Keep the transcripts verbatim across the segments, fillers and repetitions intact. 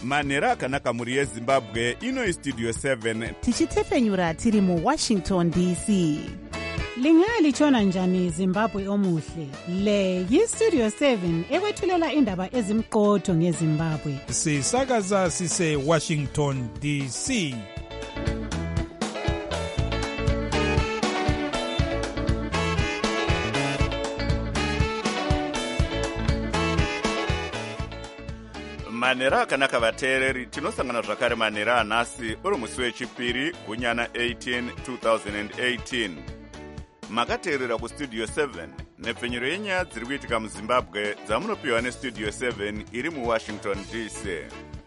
manhero akanaka mhuri yezimbabwe. Ino istudio seven tichitefenyura tiri muwashington D C. Lingalitshona njani Zimbabwe omuhle? Le yistudio seven ekwethulela indaba ezimqotho ngeZimbabwe. Sisakaza sise Washington D C. manhero akanaka vateereri, tinosangana zvakare manhero anhasi uri musi wechipiri gunyana eighteen twenty eighteen. Makateerera kustudio seven nepfenyuro yenyaya dziri kuitika muzimbabwe dzamunopiwa nestudio seven iri muwashington D C.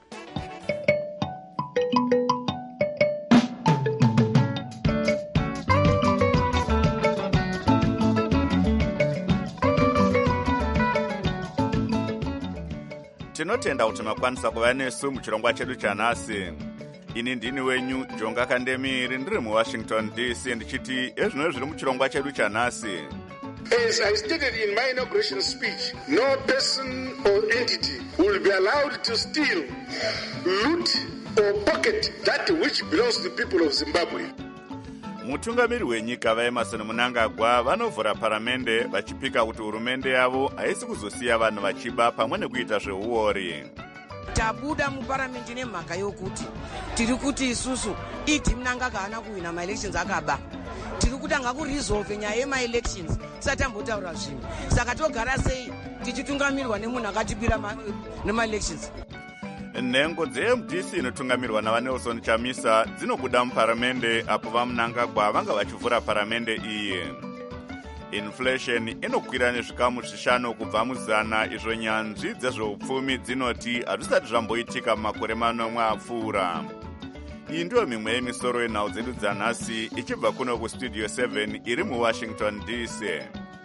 Tinotenda kuti makwanisa kuva nesu muchirongwa chedu chanhasi. Ini ndini wenyu Jonga Kandemiri, ndiri muwashington D C, ndichiti ezvino zviri muchirongwa chedu chanhasi. As I stated in my inauguration speech, no person or entity will be allowed to steal, loot or pocket that which belongs to the people of Zimbabwe. Mutungamiri wenyika vaEmmerson Mnangagwa vanovhura paramende vachipika kuti hurumende yavo haisi kuzosiya vanhu vachiba pamwe nekuita zveuori. Tabuda muparamendi nemhaka yokuti tiri kuti isusu iti Mnangagwa haana kuwina ma-elections akaba. Tiri kutanga kuresolve nyaya yema-elections satambotaura zvinhu. Saka togara sei tichitungamirwa nemunhu akatipira nema-elections. Nhengo dze-M D C inotungamirwa navaNelson Chamisa dzinobuda muparamende apo vaMnangagwa vanga vachivhura paramende iyi. Inflation inokwira nezvikamu zvishanu kubva muzana, izvo nyanzvi dzezveupfumi dzinoti hazvisati zvamboitika mumakore manomwe apfuura. Iyi ndiyo mimwe yemisoro yenhau dzedu dzanhasi ichibva kuno kustudio seven iri muwashington D C.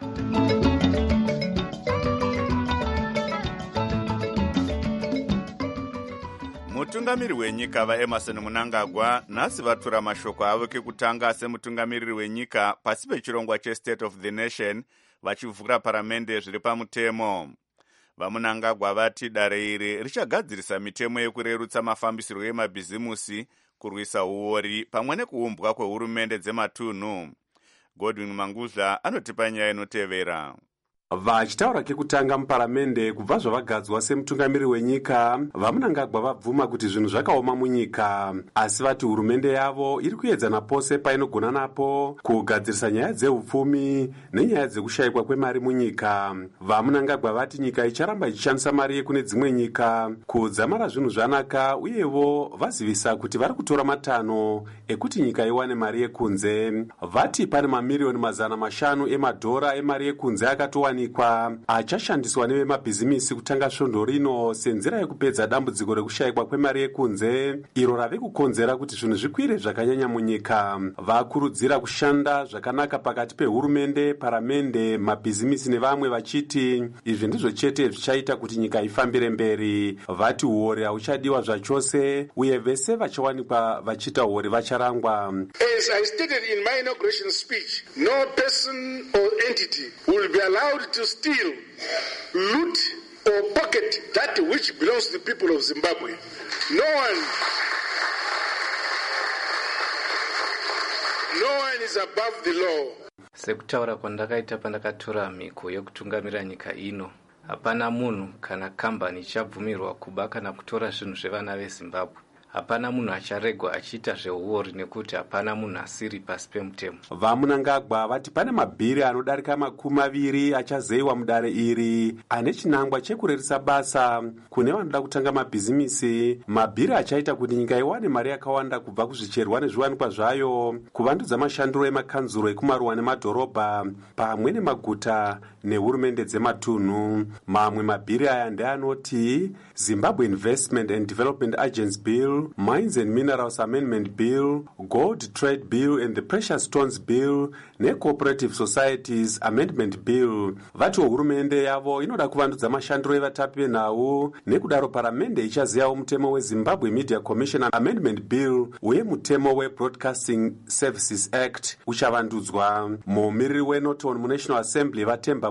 Mutungamiri wenyika vaEmmerson Mnangagwa nhasi vatura mashoko avo kekutanga semutungamiriri wenyika pasi pechirongwa che-State of the Nation vachivhura paramende zviri pamutemo. VaMnangagwa vati dare iri richagadzirisa mitemo yekurerutsa mafambisirwo emabhizimusi, kurwisa uori pamwe nekuumbwa kwehurumende dzematunhu. Godwin Mangudla anotipa nyaya inotevera. Vachitaura kekutanga muparamende kubva zvavagadzwa semutungamiri wenyika, vaMnangagwa vabvuma kuti zvinhu zvakaoma munyika, asi vati hurumende yavo iri kuedza napose painogona napo kugadzirisa nyaya dzeupfumi nenyaya dzekushayikwa kwemari munyika. VaMnangagwa vati nyika icharamba ichishandisa mari yekune dzimwe nyika kudzamara zvinhu zvanaka, uyevo vazivisa kuti vari kutora matanho ekuti nyika iwane mari yekunze. Vati pane mamiriyoni mazana mashanu emadhora emari yekunze akatowanikwa achashandiswa nevemabhizimisi kutanga svondo rino senzira yekupedza dambudziko rekushayikwa kwemari yekunze, iro rave kukonzera kuti zvinhu zvikwire zvakanyanya munyika. Vakurudzira kushanda zvakanaka pakati pehurumende, paramende, mabhizimisi nevamwe, vachiti izvi ndizvo chete zvichaita kuti nyika ifambire mberi. Vati uori hauchadiwa zvachose, uye vese vachawanikwa vachiita uori vacharangwa. As I stated in my inauguration speech, no person or entity will be allowed to steal, loot or pocket that which belongs to the people of Zimbabwe. No one no one is above the law. Sekutaura kwandakaita pandakatora mhiko yokutungamira nyika ino, hapana munhu kana kambani ichabvumirwa kuba kana kutora zvinhu zvevana veZimbabwe. Hapana munhu acharegwa achiita zveuori nekuti hapana munhu asiri pasi pemutemo. VaMnangagwa vati pane mabhiri anodarika makumi maviri achazeyiwa mudare iri ane chinangwa chekurerisa basa kune vanoda kutanga mabhizimisi. Mabhiri achaita kuti nyika iwane mari yakawanda kubva kuzvicherwa nezviwanikwa zvayo, kuvandudza mashanduro emakanzuro ekumaruwa nemadhorobha pamwe nemaguta nehurumende dzematunhu. Mamwe mabhiri aya ndeanoti Zimbabwe Investment and Development Agency Bill, Mines and Minerals Amendment Bill, Gold Trade Bill and the Precious Stones Bill neCooperative Societies Amendment Bill. Vati hurumende yavo inoda kuvandudza mashanduro evatapi venhau, nekudaro paramende ichaziyawo mutemo weZimbabwe Media Commission Amendment Bill uye mutemo weBroadcasting Services Act uchavandudzwa. Mumiriri weNorton muNational Assembly Vatemba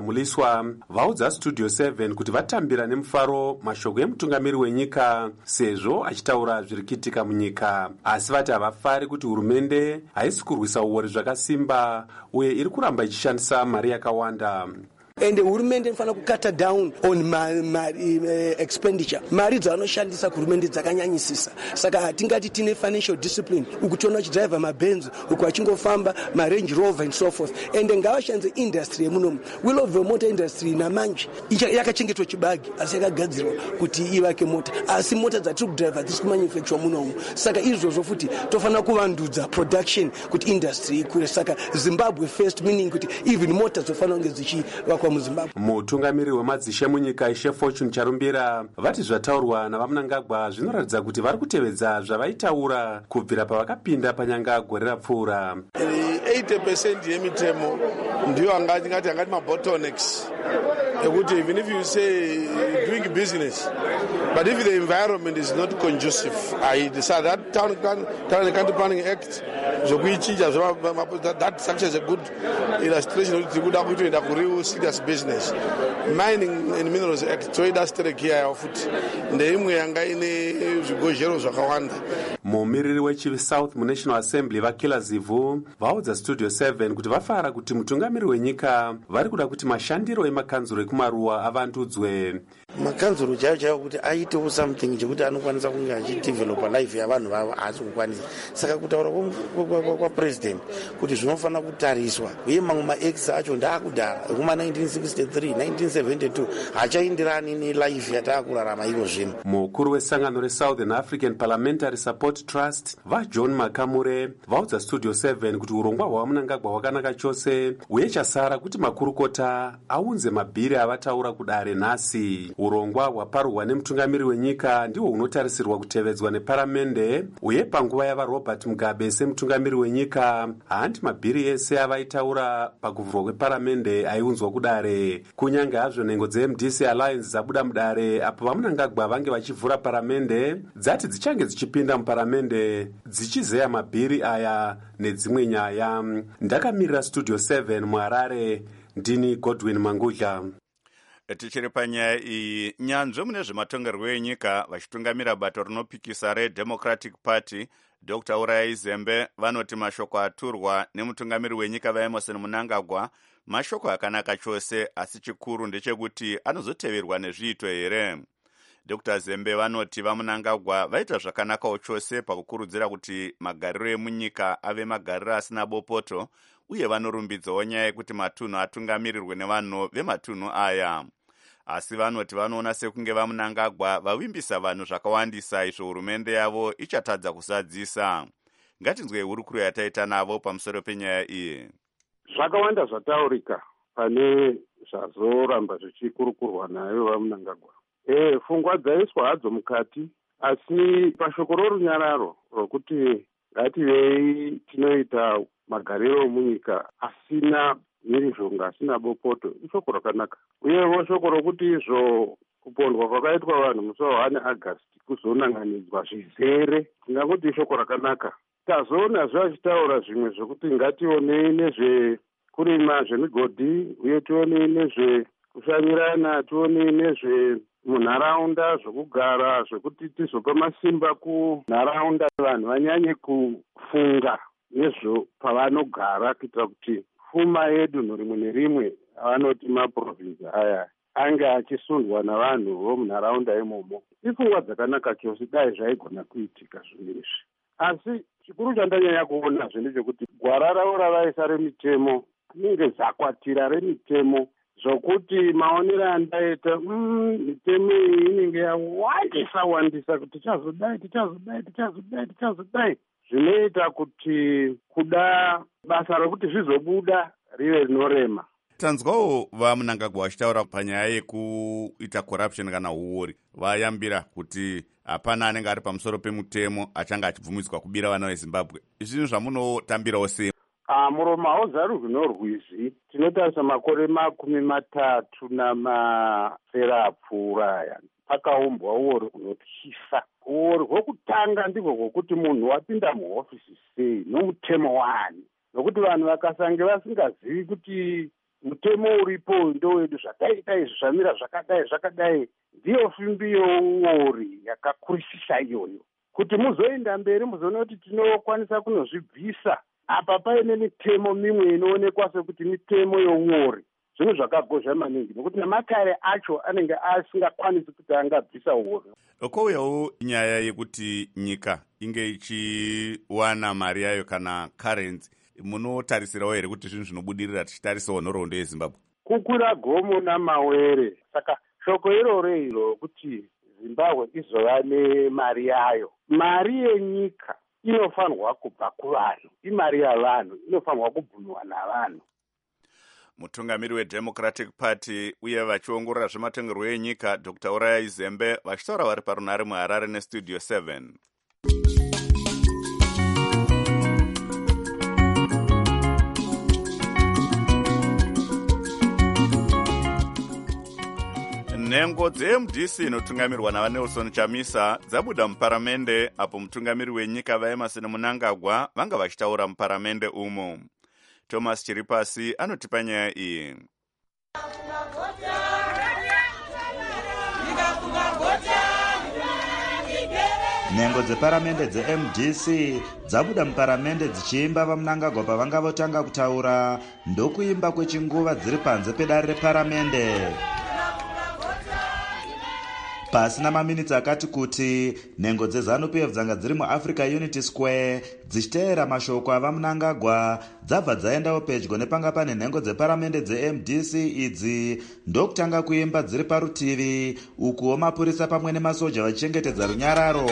muliswa vaudza studio seven kuti vatambira nemufaro mashoko emutungamiri wenyika sezvo achitaura zviri kuitika munyika, asi vati havafari kuti hurumende haisi kurwisa uori zvakasimba uye iri kuramba ichishandisa mari yakawanda. And hurumende inofana kukata down on mari, mari, uh, expenditure. Mari dzavanoshandisa kuhurumende dzakanyanyisisa. Saka hatingati tine financial discipline ukutiona uchidriver mabenz uku achingofamba marange rover and so forth. And ngavashandise industry yemunomu. Will of the motor industry namanje yakachengetwa chibagi asi yakagadzirwa kuti ivake mota, asi mota dzatiri kudriver dziri kumanufacture munomu. Saka izvozvo futi tofana kuvandudza production kuti industry ikure. Saka Zimbabwe first, meaning kuti even mota dzofana kunge dzichivakwa muZimbabwe. Mutungamiri wemadzishe munyika ishe Fortune Charumbira vati zvataurwa navaMnangagwa zvinoratidza kuti vari kutevedza zvavaitaura kubvira pavakapinda panyanga gore rapfuura. eighty percent yemitemo ndiyo angati ngati angati mabottlenecks ekuti even if you say doing business but if the environment is not conducive, I decide that town town and country planning act zvokuichinja that structure is a good illustration kuti kuda kutoenda kureal serious business. Mining and Minerals Act toida strike yayo futi ndeimwe yanga ine zvigozhero zvakawanda. Mumiriri wechivi South muNational Assembly vakila zivu vaudza Studio seven kuti vafara kuti mutungamiri wenyika vari kuda kuti mashandiro emakanzuro ekumaruwa avandudzwe. Makanzuro chaiwo chaiwo kuti aitewo something chekuti anokwanisa kunge achidevelopa life yavanhu vavo haasi kukwanisa. Saka kutaura kwapresident kuti zvinofana kutariswa uye mamwe maex acho ndaakudhara ekuma nineteen sixty-three nineteen seventy-two hachaindirani nelife yataakurarama iko zvino. Mukuru wesangano reSouthern African Parliamentary Support Trust vaJohn Makamure vaudza Studio seven kuti urongwa hwavaMnangagwa hwakanaka chose uye chasara kuti makurukota aunze mabhiri avataura kudare nhasi. Urongwa hwaparurwa nemutungamiri wenyika ndihwo hunotarisirwa kutevedzwa neparamende uye panguva yava Robert Mugabe semutungamiri wenyika handi mabhiri ese avaitaura pakuvhurwa kweparamende aiunzwa kudare. Kunyange hazvo nhengo dzeM D C Alliance dzabuda mudare apo vaMnangagwa vange vachivhura paramende dzati dzichange dzichipinda muparamende dzichizeya mabhiri aya nedzimwe nyaya. Ndakamirira Studio seven muHarare, ndini Godwin Mangudla. Tichiri panyaya iyi, nyanzvi mune zvematongerwo enyika vachitungamira bato rinopikisa reDemocratic Party Doctor Urayai Zembe vanoti mashoko aturwa nemutungamiri wenyika vaEmmerson Mnangagwa mashoko akanaka chose, asi chikuru ndechekuti anozoteverwa nezviito here. Doctor Zembe vanoti vaMnangagwa vaita zvakanakawo chose pakukurudzira kuti magariro emunyika ave magariro asina bopoto uye vanorumbidzawo nyaya yekuti matunhu atungamirirwe nevanhu vematunhu aya. Asi vanoti vanoona sekunge vaMnangagwa vavimbisa vanhu zvakawandisa izvo hurumende yavo ichatadza kusadzisa. Ngatinzwe hurukuro yataita navo pamusoro penyaya iyi. Zvakawanda zvataurika pane zvazoramba zvichikurukurwa nayo vaMnangagwa. Eh, pfungwa dzaiswa hadzo mukati, asi pashoko rorunyararo rokuti ngativei tinoita magariro munyika asina mhirizhonga, asina bopoto, ishoko rakanaka. Uyewo shoko rokuti izvo kupondwa kwakaitwa vanhu musi wa one August kuzonanganidzwa zvizere, ndingakuti ishoko rakanaka. Tazoona zvachitaura zvimwe zvokuti ngationei nezvekurima zvemigodhi uye tionei nezvekushanyirana, tionei nezve munharaunda zvokugara zvokuti tizopa masimba kunharaunda vanhu vanyanye kufunga nezvo pavanogara kuitira kuti pfuma yedu rimwe nerimwe avanoti maprovinsi aya ange achisundwa navanhu vomunharaunda imomo. Ipfungwa dzakanaka chose dai zvaigona kuitika zvinhu izvi. Asi chikuru chandanyanya kuona ndechekuti gwara ravo ravaisa remitemo rinenge zakwatira remitemo zvokuti maonero andaita mitemo iyi inenge yawandisa wandisa kuti tichazodai tichazodai tichazodai tichazodai zvinoita kuti kuda basa rokuti zvizobuda rive rinorema. Tanzwawo vaMnangagwa vachitaura panyaya yekuita corruption kana uori, vayambira kuti hapana anenge ari pamusoro pemutemo achanga achibvumidzwa kubira vana veZimbabwe. Izvi zvamunotambirawo sei? Ah, muromo hauzarurwi norwizi. Tinotarisa makore makumi matatu namafera apfuura aya pakaumbwa uori hunotyisa. Uori hwokutanga ndihwo hwokuti munhu wapinda muhofisi sei nomutemo wani, nokuti vanhu vakasange vasingazivi kuti mutemo uripo ndowedu, zvakaita izvi zvamira zvakadai zvakadai. Ndiyo fimbi youori yakakurisisa iyoyo, kuti muzoenda mberi muzoona kuti tinokwanisa kunozvibvisa apa paine mitemo mimwe inoonekwa sekuti mitemo youori. Zvinhu zvakagozha maningi nokuti namakare acho anenge asingakwanisi kuti angabvisa uori. Kouyawo nyaya yekuti nyika inge ichiwana mari yayo kana currency, munotarisirawo here kuti zvinhu zvinobudirira tichitarisawo nhoroondo yeZimbabwe? Kukwira gomo namawere. Saka shoko iroro iro kuti Zimbabwe izova nemari yayo. Mari yenyika inofanirwa kubva kuvanhu, imari yavanhu inofanirwa kubvunwa navanhu. Mutungamiri weDemocratic Party uye vachiongorora zvematongerwo enyika Doctor Uraya Izembe vachitaura vari parunare muHarare neStudio seven. Nhengo dze-M D C inotungamirwa navaNelson Chamisa dzabuda muparamende apo mutungamiri wenyika vaEmmerson Mnangagwa vanga vachitaura muparamende umo. Thomas Chiripasi anotipa nyaya iyi. Nhengo dzeparamende dze-M D C dzabuda muparamende dzichiimba vaMnangagwa pavanga votanga kutaura, ndokuimba kwechinguva dziri panze pedare reparamende. Pasina maminitsi akati kuti nhengo dzeZANU-P F dzanga dziri muAfrica Unity Square dzichiteera mashoko avaMnangagwa dzabva dzaendawo pedyo nepanga pane nhengo dzeparamende dze-M D C idzi ndokutanga kuimba dziri parutivi, ukuwo mapurisa pamwe nemasoja vachichengetedza runyararo.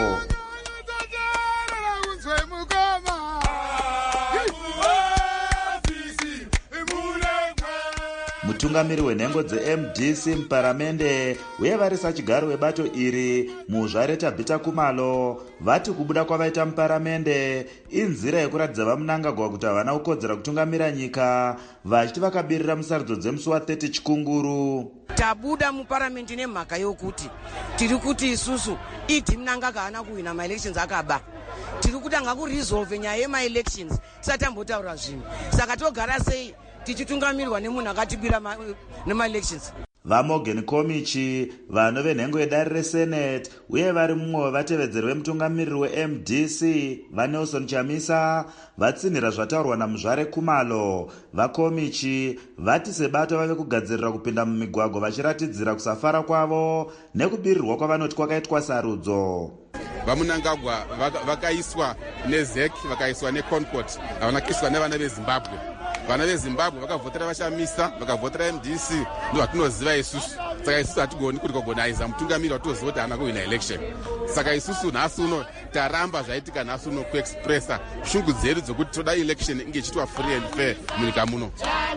Mutungamiri wenhengo dze-M D C muparamende uye varisa chigaro webato iri muzvareta Bita Kumalo vati kubuda kwavaita muparamende inzira yekuratidza vaMnangagwa kuti havana kukodzera kutungamira nyika, vachiti vakabirira musarudzo dzemusi wa-thirty Chikunguru. Tabuda muparamende nemhaka yokuti tiri kuti isusu idi Mnangagwa haana kuwina ma-elections akaba. Tiri kutanga kuresolve nyaya yema-elections tisati tambotaura zvinhu. Saka togara sei tichitungamirirwa nemunhu akatibira nema-elections? VaMorgan Komichi, vano venhengo yedare reSenate uye vari mumwe wevatevedzeri vemutungamiriri we-M D C vaNelson Chamisa vatsinhira zvataurwa naMuzvare Kumalo. VaKomichi vati sebato vave kugadzirira kupinda mumigwagwa vachiratidzira kusafara kwavo nekubirirwa kwavanoti kwakaitwa sarudzo. VaMnangagwa vakaiswa neZek, vakaiswa neConcord, havana kuiswa nevana veZimbabwe. Vana veZimbabwe vakavhotera vaChamisa, vakavhotera M D C, ndo vatinoziva isusu. Saka isusu hatigoni kuti kugonaiza mutungamiri watoziva kuti haana kuwina election. Saka isusu nhasi uno taramba zvaitika nhasi uno kuexpressa shungu dzedu dzokuti toda election inge ichiitwa free and fair munyika muno.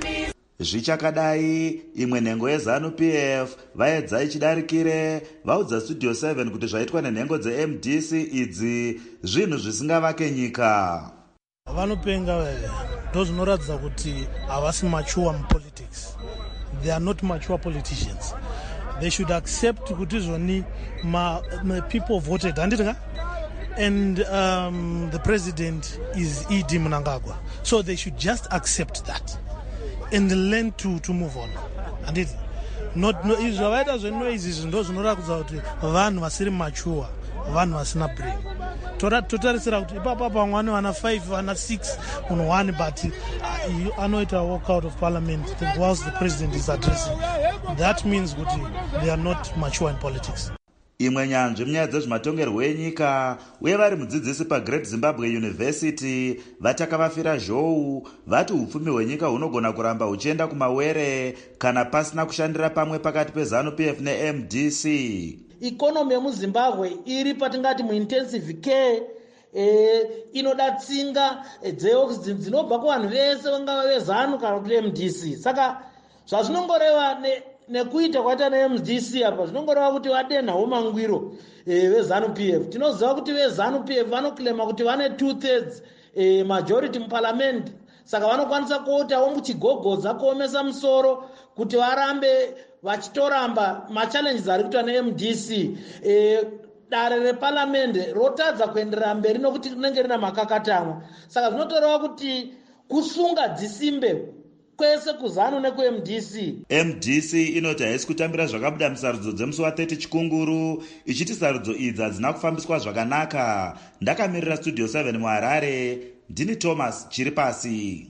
Zvichakadai, imwe nhengo yeZANU-P F vaedza ichidarikire vaudza Studio seven kuti zvaitwa nenhengo dze-M D C idzi zvinhu zvisingavake nyika. Vanopenga ndo zvinoratidza kuti havasi mature mupolitics. They are not mature politicians. They should accept kuti zvoni ma, ma people voted handika, and um, the president is E D Mnangagwa. So they should just accept that and learn to, to move on. And it not no is zvavaita zvenoizvi ndo zvinoratidza kuti vanhu vasiri mature, vanhu vasina brain. Totarisira kuti ipapa pamwana wana five wana six on one, but uh, anoita walk out of parliament whilst the president is addressing. That means kuti they are not mature in politics. Imwe nyanzvi munyaya dzezvematongerwo enyika uye vari mudzidzisi paGreat Zimbabwe University vatakavafira zhou vati upfumi hwenyika hunogona kuramba huchienda kumawere kana pasina kushandira pamwe pakati peZANU-P F ne-M D C. Ikonomi yemuZimbabwe iri patingati muintensive care, eh, inoda tsinga dzeoxygen dzinobva kuvanhu vese vangava veZANU kana kuti M D C. Saka zvazvinongoreva ne nekuita kwaita ne-M D C apa zvinongoreva kuti vadenhawo mangwiro eh, veZANU-P F. Tinoziva kuti veZANU-P F vanoklema kuti vane two thirds eh, majority muparliament. Saka vanokwanisa kuotawo muchigogodza kuomesa musoro kuti varambe vachitoramba machallenges ari kuitwa ne-M D C. E, dare reparamende rotadza kuenderera mberi nokuti rinenge rina makakatamwa. Saka zvinotoreva kuti kusunga dzisimbe kwese kuzanu neku-M D C. M D C inoti haisi kutambira zvakabuda musarudzo dzemusi wa-thirty chikunguru, ichiti sarudzo idzi hadzina kufambiswa zvakanaka. Ndakamirira Studio seven muHarare, ndini Thomas chiri pasi.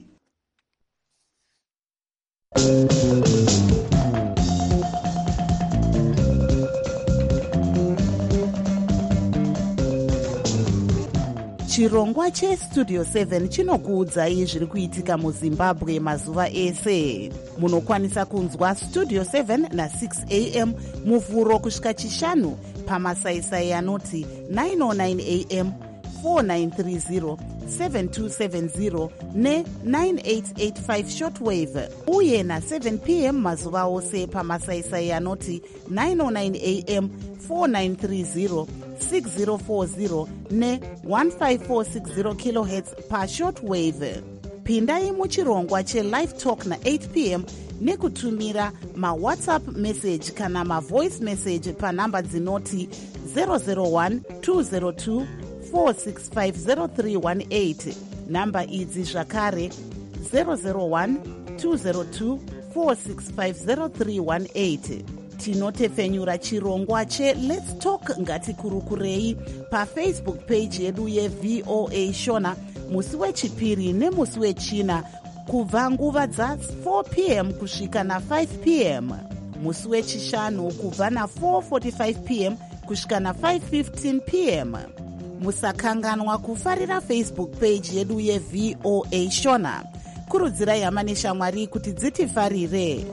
chirongwa chestudio seven chinokuudzai zviri kuitika muzimbabwe mazuva ese. Munokwanisa kunzwa studio seven na six a m muvhuro kusvika chishanu pamasaisai anoti nine oh nine a m, four nine three zero, seven two seven zero ne nine eight eight five shortwave, uye na seven p m mazuva ose pamasaisai anoti nine oh nine a m, four nine three zero, six zero four zero ne one five four six zero kilohertz pa shortwave. Pindai muchirongwa chelive talk na eight p m nekutumira mawhatsapp message kana mavoice message panhamba dzinoti zero zero one two zero two four six five zero three one eight. Namba idzi zvakare zero zero one two zero two four six five zero three one eight. Tinotefenyura chirongwa che Let's Talk ngatikurukurei pafacebook page yedu yeV O A Shona musi wechipiri nemusi wechina kubva nguva dza four p m kusvika na five p m, musi wechishanu kubva na four forty-five p m kusvika na five fifteen p m. Musakanganwa kufarira Facebook page yedu yeV O A Shona. Kurudzirai hama neshamwari kuti dzitifarire.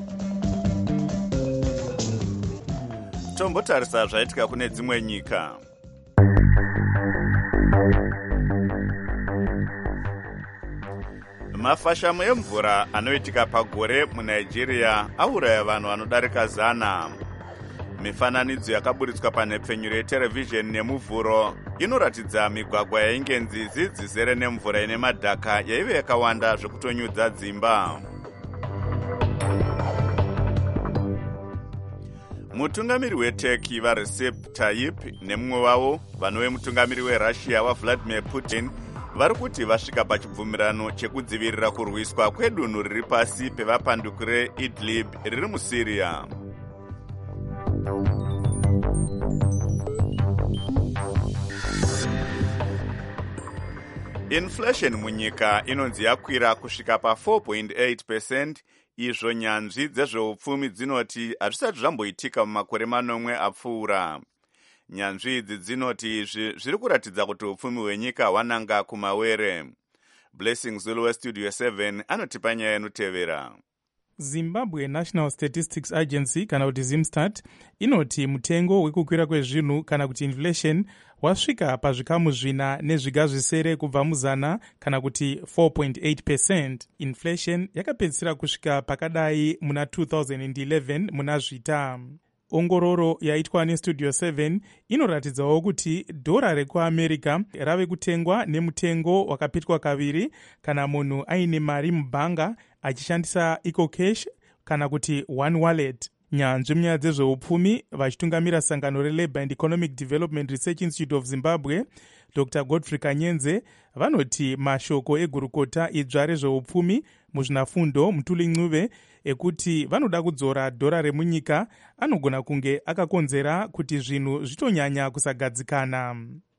Tombotarisa zvaitika kune dzimwe nyika. Mafashamu emvura anoitika pagore muNigeria auraya vanhu vanodarika zana. Mifananidzo yakaburitswa panhepfenyuro yeterevhizheni nemuvhuro inoratidza migwagwa yainge nzizi dzizere nemvura ine madhaka yaive yakawanda zvekutonyudza dzimba. Mutungamiri weTurkey vaRecep Tayyip nemumwe wavo vanove mutungamiri weRussia waVladimir Putin vari kuti vasvika pachibvumirano chekudzivirira kurwiswa kwedunhu riri pasi pevapanduki reIdlib riri muSyria. Inflation munyika inonzi yakwira kusvika pa four point eight percent. Izvo nyanzvi dzezveupfumi dzinoti hazvisati zvamboitika mumakore manomwe apfuura. Nyanzvi idzi dzinoti izvi zviri kuratidza kuti upfumi hwenyika hwananga kumawere. Blessing Zulu weStudio seven anotipa nyaya inotevera. Zimbabwe National Statistics Agency kana kuti Zimstat inoti mutengo wekukwira kwezvinhu kana kuti inflation wasvika pazvikamu zvina nezviga zvisere kubva muzana kana kuti four point eight percent. Inflation yakapedzisira kusvika pakadai muna two thousand eleven muna zvita. Ongororo yaitwa neStudio seven inoratidzawo kuti dhora rekuAmerica rave kutengwa nemutengo wakapitwa kaviri kana munhu aine mari mubhanga achishandisa EcoCash kana kuti One Wallet. Nyanzvi munyaya dzezveupfumi vachitungamira sangano reLabour and Economic Development Research Institute of Zimbabwe, Doctor Godfrey Kanyenze, vanoti mashoko egurukota idzva rezveupfumi muzvinafundo Mutuli Ncube ekuti vanoda kudzora dhora remunyika anogona kunge akakonzera kuti zvinhu zvitonyanya kusagadzikana.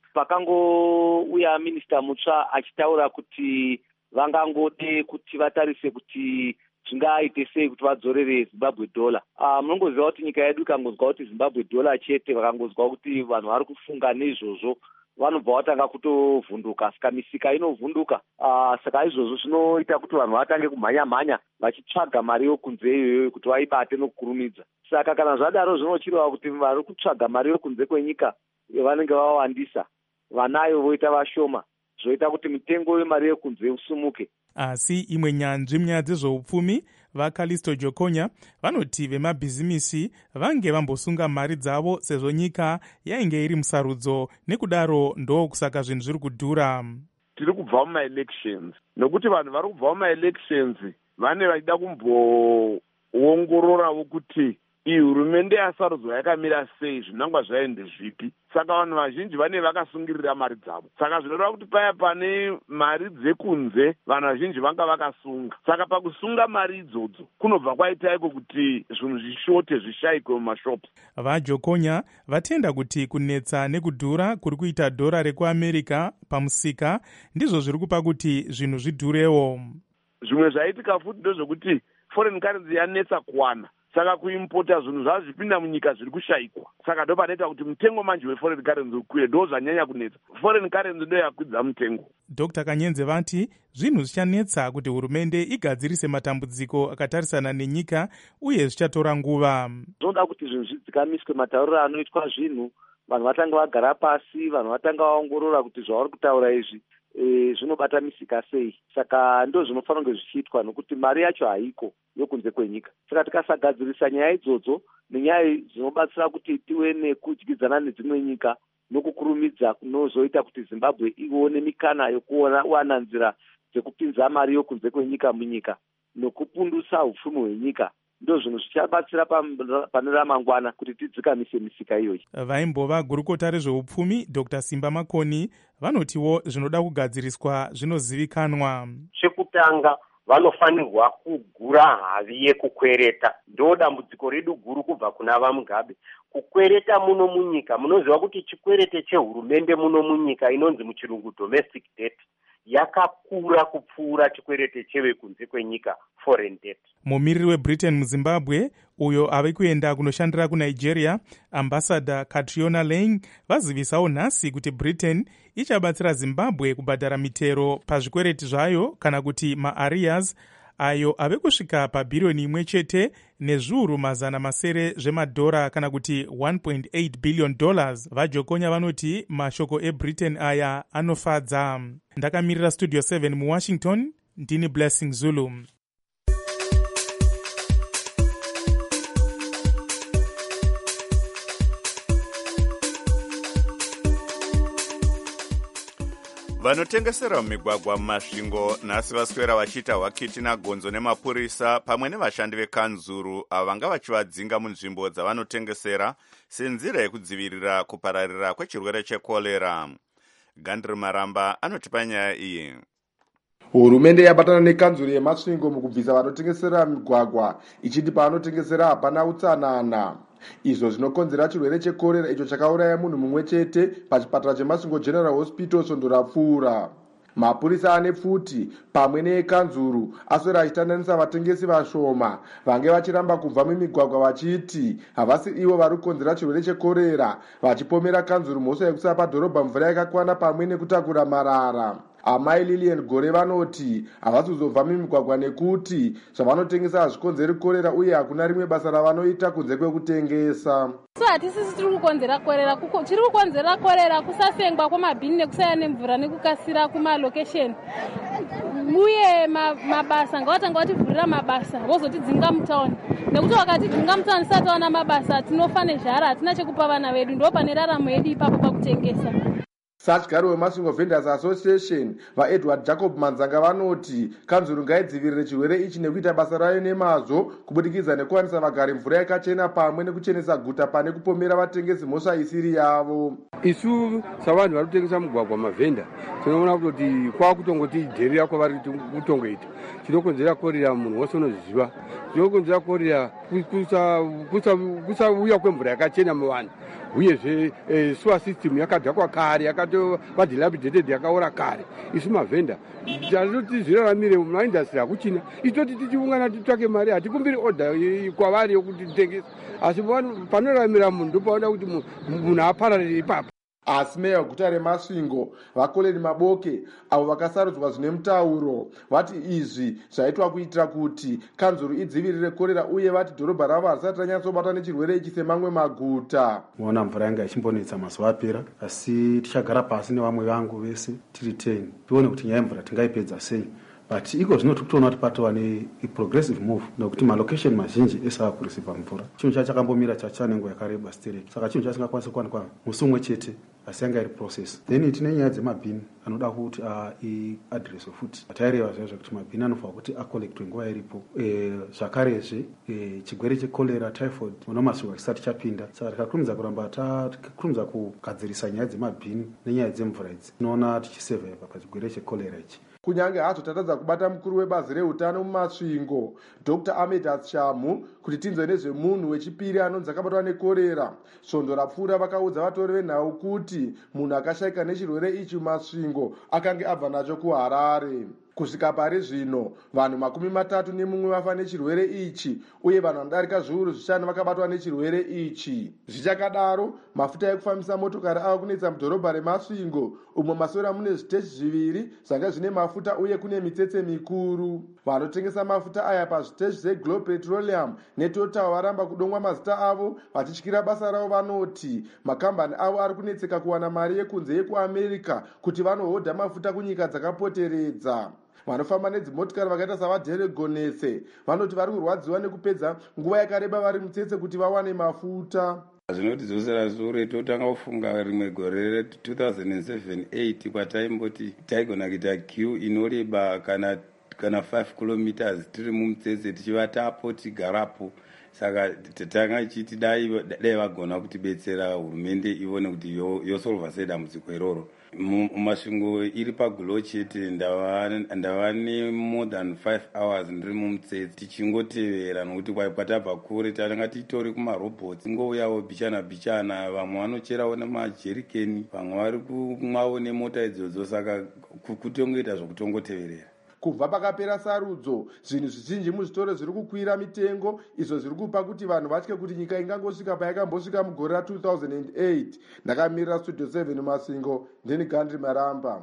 Pakangouya minista mutsva achitaura kuti vangangode kuti vatarise kuti zvingaite sei kuti vadzorere Zimbabwe dollar. Ah, munongoziva kuti nyika yedu ikangonzwa kuti Zimbabwe dollar chete vakangozwa kuti vanhu vari kufunga nezvozvo vanobva vatanga kutovhunduka, saka misika inovhunduka. Ah, saka izvozvo zvinoita kuti vanhu vatange kumhanya mhanya vachitsvaga mari yokunze iyoyo kuti vaibate nokukurumidza. Saka kana zvadaro zvinochireva kuti vari kutsvaga mari yokunze kwenyika vanenge vawandisa, vanayo voita vashoma, zvoita kuti mitengo yemari yokunze usumuke. Asi imwe nyanzvi munyaya dzezveupfumi vaKalisto Jokonya vanoti vemabhizimisi vange vambosunga mari dzavo sezvo nyika yainge iri musarudzo, nekudaro ndokusaka zvinhu zviri kudhura. Tiri kubva mumaelections nokuti vanhu vari kubva mumaelections vane vachida kumboongororawo kuti iyi hurumende yasarudzwa yakamira sei, zvinangwa zvaende zvipi. Saka vanhu vazhinji vane vakasungirira mari dzavo. Saka zvinoreva kuti paya pane mari dzekunze vanhu vazhinji vanga vakasunga. Saka pakusunga mari idzodzo kunobva kwaita iko kuti zvinhu zvishote zvishayikwe mumashopu. vaJokonya vatenda kuti kunetsa nekudhura kuri kuita dhora rekuamerica pamusika ndizvo zviri kupa kuti zvinhu zvidhurewo. Zvimwe zvaitika futi ndezvokuti foreign currency yanetsa kuwana, saka kuimpota zvinhu zvava zvipinda munyika zviri kushayikwa. Saka ndo panoita kuti mutengo manje weforeign currency ukwire, ndo zvanyanya kunetsa. Foreign currency ndo yakwidza mutengo. Dr Kanyenze vati zvinhu zvichanetsa kuti hurumende igadzirise matambudziko akatarisana nenyika uye zvichatora nguva. Zvinoda kuti zvinhu zvidzikamiswe, matauriro anoitwa zvinhu, vanhu vatanga vagara pasi, vanhu vatanga vaongorora kuti zvavari kutaura izvi E, zvinobata misika sei. Saka ndo zvinofanira kunge zvichiitwa, nokuti mari yacho haiko yokunze kwenyika. Saka tikasagadzirisa nyaya idzodzo nenyaya dzinobatsira kuti tive nekudyidzana nedzimwe nyika nokukurumidza kunozoita kuti Zimbabwe ione mikana yokuona wana nzira dzekupinza mari yokunze kwenyika munyika nokupundusa upfumi hwenyika, ndo zvinhu zvichabatsira pane ramangwana kuti tidzikamise misika iyoyi. Vaimbova gurukota rezveupfumi Dr Simba Makoni vanotiwo zvinoda kugadziriswa zvinozivikanwa. Chekutanga vanofanirwa kugura havi yekukwereta. Ndo dambudziko redu guru kubva kuna vaMugabe. Kukwereta muno munyika, munoziva kuti chikwerete chehurumende muno munyika inonzi muchirungu domestic debt yakakura kupfuura chikwerete chevekunze kwenyika foreign debt. Mumiriri weBritain muZimbabwe uyo ave kuenda kunoshandira kuNigeria, ambassador Catriona Lang vazivisawo nhasi kuti Britain ichabatsira Zimbabwe kubhadhara mitero pazvikwereti zvayo kana kuti maarrears ayo ave kusvika pabhiriyoni imwe chete nezviuru mazana masere zvemadhora kana kuti one point eight billion dollars. VaJokonya vanoti mashoko eBritain aya anofadza. Ndakamirira Studio seven muWashington, ndini Blessing Zulu. vanotengesera mumigwagwa mumasvingo nhasi vaswera vachiita hwakiti nagonzo nemapurisa pamwe nevashandi vekanzuru avo vanga vachivadzinga munzvimbo dzavanotengesera senzira yekudzivirira kupararira kwechirwere chekorera. Gandri Maramba anotipa nyaya iyi. Hurumende yabatana nekanzuru yemasvingo mukubvisa vanotengesera migwagwa ichiti paanotengesera hapana utsanana. Izvo zvinokonzera chirwere chekorera icho chakauraya munhu mumwe chete pachipatara chemasvingo General Hospital Svondo rapfuura. Mapurisa ane pfuti pamwe neekanzuru aswera achitandanisa vatengesi vashoma vange vachiramba kubva mumigwagwa vachiti havasi ivo vari kukonzera chirwere chekorera, vachipomera kanzuru mhosva yekusapa dhorobha mvura yakakwana pamwe nekutakura marara. Amai Lilian Gore vanoti havasi kuzobva mumigwagwa nekuti zvavanotengesa hazvikonzeri korera uye hakuna rimwe basa ravanoita kunze kwekutengesa. So hatisisi tiri kukonzera korera, chiri kukonzera korera kusasengwa kwamabhini nekusaya nemvura nekukasira kumalokesheni. Uye mabasa ngavatanga vativhurira mabasa vozotidzinga mutauni, nekuti vakatidzinga mutauni tisati tawana mabasa tinofa nezhara, hatina chekupa vana vedu, ndo pane raramo yedu ipapo pakutengesa. Satyari weMasvingo Vendors Association vaEdward Jacob Manzanga vanoti kanzuru ngaidzivirire chirwere ichi nekuita basa rayo nemazvo kubudikidza nekuwanisa vagari mvura yakachena pamwe nekuchenesa guta pane kupomera vatengesi mhosva isiri yavo. Isu savanhu vari kutengesa mugwagwa mavhenda tinoona kuti kwakutongoti dherera kwavari kutongoita chinokonzera korera, munhu wose unozviziva chinokonzera korera kusauya kwemvura yakachena muvanhu, uyezve sewer system yakadhakwa kare yakatova dilapidated yakaora kare. Isu mavhenda tatoti zviraramire mumaindastri hakuchina, itoti tichiungana titsvake mari hatikumbiri odha kwavari yokuti titengesa, asi panoramira munhu ndopaoda kuti munhu apararire ipapo. Asi meya weguta reMasvingo vaKoleni Maboke avo vakasarudzwa zvine mutauro vati izvi zvaitwa kuitira kuti kanzuru idzivirire korera uye vati dhorobha ravo harisati ranyatsobata nechirwere ichi semamwe maguta. Muona mvura yanga ichimbonetsa mazuva apera, asi tichagara pasi nevamwe vangu vese tiri teni tione kuti nyaya yemvura tingaipedza sei. but iko zvino tiri kutoona kuti patova neprogressive move nokuti malocation mazhinji esava kurisiva mvura. Chinhu chachakambomira chacha nenguva yakareba stereki, saka chinhu chasingakwanisi kuwanikwa musi umwe chete asi yanga iri process. Then tine nyaya dzemabhini anoda kuti iadreswe futi. Taireva zvavo zvekuti mabhini anofanira kuti akolektwe nguva iripo. Zvakarezve chigwere chekolera, typhoid munomasvingo chisati chapinda, saka tikakurumidza kuramba tikakurumidza kugadzirisa nyaya dzemabhini nenyaya dzemvura idzi tinoona tichisevhaiva pachigwere chekolera ichi. Kunyange hacho tatadza kubata mukuru webazi reutano mumasvingo Doctor Ahmed Shamu kuti tinzwe nezvemunhu wechipiri anonzi akabatwa nekorera. Svondo rapfuura vakaudza vatori venhau kuti munhu akashayika nechirwere ichi mumasvingo akange abva nacho kuHarare. Kusvika pari zvino vanhu makumi matatu nemumwe vafa nechirwere ichi uye vanhu vanodarika zviuru zvishanu vakabatwa nechirwere ichi. Zvichakadaro, mafuta ekufambisa motokari ava kunetsa mudhorobha remasvingo umwe masora mune zviteshi zviviri zvanga zvine mafuta uye kune mitsetse mikuru. Vanotengesa mafuta aya pazviteshi zveGlobe Petroleum neTotal varamba kudongwa mazita avo vachityira basa ravo. Vanoti makambani avo ari kunetseka kuwana mari yekunze yekuAmerica kuti vanohodha mafuta kunyika dzakapoteredza. Vanofamba nedzimotokari vakaita savadheregonese vanoti vari kurwadziwa nekupedza nguva yakareba vari mutsetse kuti vawane mafuta. Zvinotidzosera sure totanga kufunga rimwe gore re two thousand seven eight kwataimboti taigona kuita queue inoreba kana kana five kilometers tiri mumutsetse tichivatapo tigarapo. Saka tanga chiti dai dai vagona kutibetsera hurumende ione kuti yosolva sei dambudziko iroro. Mumasvingo iri pagulo chete ndava ndava ne more than five hours ndiri mumutsetse tichingotevera nokuti kwatabva kure tanga titori kumarobots ngouyawo bichana bichana, vamwe vanocherawo nemajerikeni, vamwe vari kumwawo nemota idzodzo. Saka kutongoita zvokutongoteverera. Kubva pakapera sarudzo, zvinhu zvizhinji muzvitoro zviri kukwira mitengo, izvo zviri kupa kuti vanhu vatye kuti nyika ingangosvika payakambosvika mugore ra two thousand eight. Ndakamirira Studio seven Masvingo, ndini Gandhi Maramba.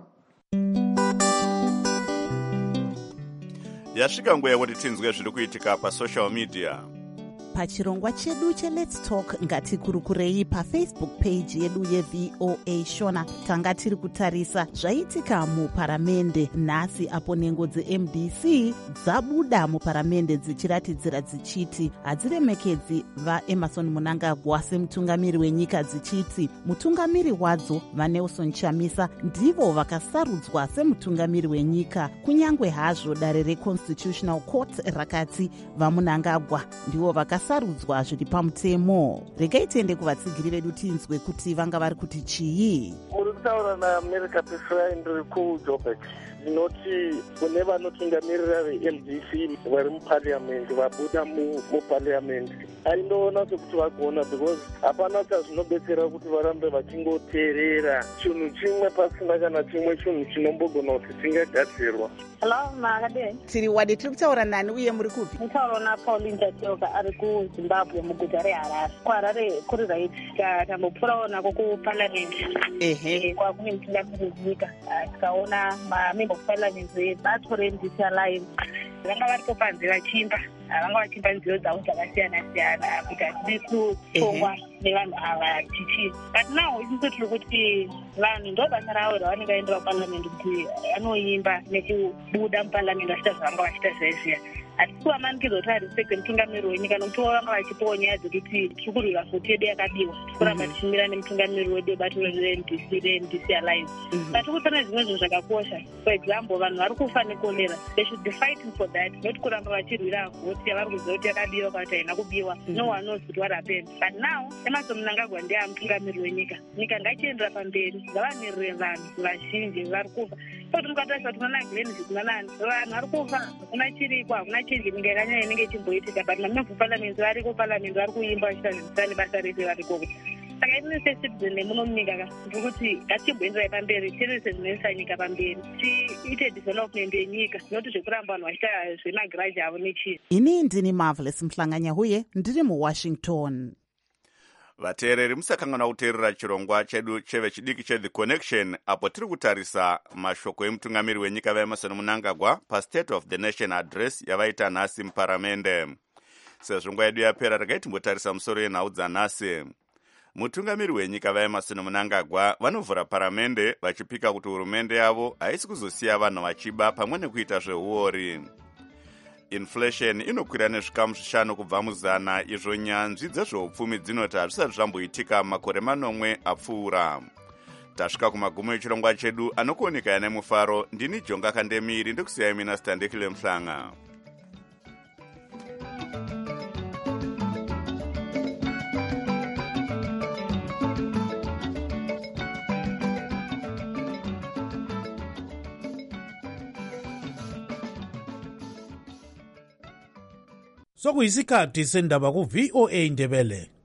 Yasvika nguva yekuti tinzwe zviri kuitika pasocial media. Pachirongwa chedu cheLet's Talk ngatikurukurei pafacebook page yedu yeV O A Shona. Tanga tiri kutarisa zvaitika muparamende nhasi apo nhengo dzeM D C dzabuda muparamende dzichiratidzira dzichiti hadziremekedzi vaEmmerson Mnangagwa semutungamiri wenyika, dzichiti mutungamiri wadzo vaNelson Chamisa ndivo vakasarudzwa semutungamiri wenyika, kunyangwe hazvo dare reConstitutional Court rakati vaMnangagwa ndivo vaka sarudzwa zviri pamutemo. Regai tiende kuvatsigiri vedu tinzwe kuti vanga vari kuti chii. Muri kutaura naAmerica Pesrai ndiri kuJoburg. Ndinoti kune vanotungamirira veM D C vari muparliament vabuda muparliament aindoona sekuti vagona, because hapana chazvinobetsera kuti varambe vachingoteerera chinhu chimwe pasina kana chimwe chinhu chinombogona kuti chingagadzirwa. Hello, Magade. Tiri wadi tiri kutaura nani uye muri kupi? Mutauro na Pauline Tatoka ari kuZimbabwe muguta reHarare. kuHarare kuri right tambopfurawo nako kuparliament. Ehe. Kwa kune mutungamiri wenyika tikaona mamember of parliament vebato reM D C Alliance vanga varipo panze vachimba, vanga vachimba nziyo dzavo dzakasiyana siyana kuti hatidi kutongwa nevanhu ava tichii. But now isusu tiri kuti vanhu ndo basa ravo ravanenge vaendera kuparliament kuti vanoimba nekubuda muparliament vachiita zvavanga vachiita zvaizviya. Hatisi kuvamanikidzwa kuti varespekte mutungamiri wenyika nokuti vanga vachipawo nyaya dzekuti tiri kurwira vhoti yedu yakadiwa, kuramba tichimira nemutungamiri wedu webato reM D C reM D C Alliance. But kutana zvimwe zvinhu zvakakosha. For example, vanhu vari kufa nekorera, they should be fighting for that, not kuramba vachirwira vhoti yavari kuziva kuti yakadiwa kana kuti haina kubiwa. No one knows kuti what happened. But now Emmerson Mnangagwa ndiye mutungamiri wenyika, nyika ngaichiendera pamberi, ngavamirire vanhu vazhinji vari kufa. Kuti mukatarisa kuti mana Glenn zvikunanani vanhu vari kufa, hakuna chiriko, hakuna chinji nyika yakanyanya inenge ichimboitika. But mamember of parliament vari kuparliament vari kuimba vachiita zvimusana basa rese vari koko. Saka ini secitizen nemuno munyika kuti ngatichimboenderai pamberi, tirise zvinoisa nyika pamberi, tiite development yenyika, noti zvekuramba vanhu vachiita zvemagiraji avo nechii. Ini ndini Marvelous Mhlanganya huye ndiri muWashington. Vateereri musakanganwa kuteerera chirongwa chedu chevechidiki cheThe Connection apo tiri kutarisa mashoko emutungamiri wenyika vaEmmerson Mnangagwa paState of the Nation Address yavaita nhasi muparamende. Sezvo nguva yedu yapera regai timbotarisa musoro yenhau dzanhasi. mutungamiri wenyika vaemarson mnangagwa vanovhura paramende vachipika kuti hurumende yavo haisi kuzosiya vanhu vachiba pamwe nekuita zveuori. Inflation inokwira nezvikamu zvishanu kubva muzana, izvo nyanzvi dzezveupfumi dzinoti hazvisati zvamboitika makore manomwe apfuura. Tasvika kumagumo echirongwa chedu anokuoneka ane mufaro. Ndini Jonga Kandemiri ndekusiyai mina Standekile Mhlanga. Sokuyisikhathi sendaba ku V O A Ndebele.